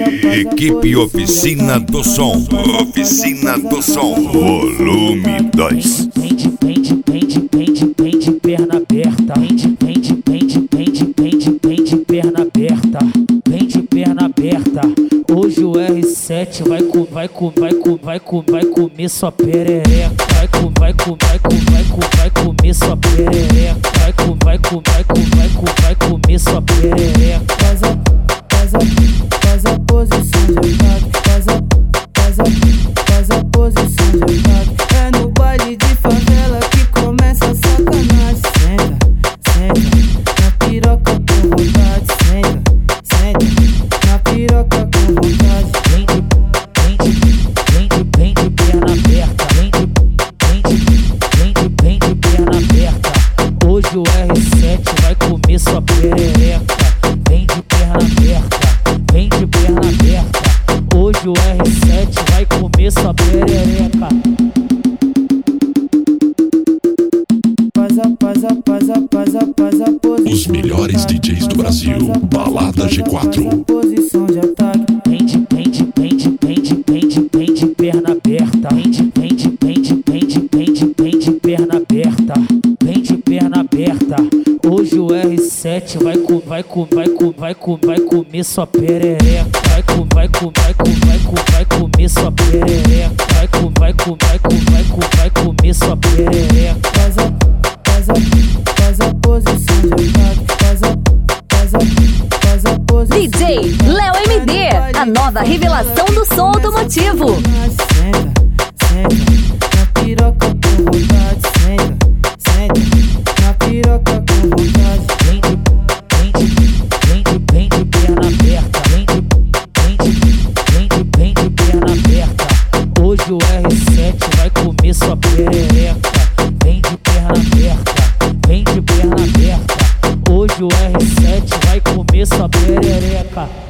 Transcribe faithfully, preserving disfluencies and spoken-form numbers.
Equipe Oficina do Som. Oficina do Som. Volume dois. Vem de, vem de, vem de, vem de, vem de perna aberta. Vem de, vem de, vem de, vem de, vem de, vem de perna aberta. Vem de perna aberta. Hoje o R sete vai com, vai com, vai com, vai com, vai comer sua perereca. Vai com, vai com, vai com, vai com, vai comer sua perereca. Vai com, vai com, vai com, vai com, vai comer sua perereca. Faz a, faz a, faz a posição de ataque. Faz a, faz a, faz a posição de ataque. É no baile de favela que começa a sacanagem. Senta, senta, na piroca com vontade. Senta, senta, na piroca com vontade. Vem de, vem de, vem de, vem de perna aberta. Vem de, vem de, vem de, vem de perna aberta. Hoje o R sete vai comer sua perereca. Vem de perna aberta, vem de perna aberta. Hoje o R sete vai comer sua perereca. Faz a, faz a, faz a, faz a, faz a posição. Os melhores D Js do Brasil, Balada G quatro. Faz a posição de ataque. Vem de, vem de, vem de, vem de, vem de, vem de perna aberta. Vem de, vem de, vem de, vem de, vem de, vem de perna aberta. Vem de perna aberta. Hoje o R sete vai com, vai com, vai com, vai com, vai comer sua perereca. Vai com, vai com, vai com, vai com, vai comer sua perereca. Vai com, vai com, vai com, vai com, vai comer sua perereca. Faz a, faz a, faz a posição de ataque. Faz a, faz a, faz a posição. D J Léo M D, a nova revelação do som automotivo. Senta, senta, na piroca com vontade. Senta, senta, na piroca com vontade. Vem de, vem de, vem de, vem de perna aberta. Vem de, vem de, vem de, vem de perna aberta. Hoje o R sete vai comer sua perereca. Vem de perna aberta, vem de perna aberta. Hoje o R sete vai comer sua perereca.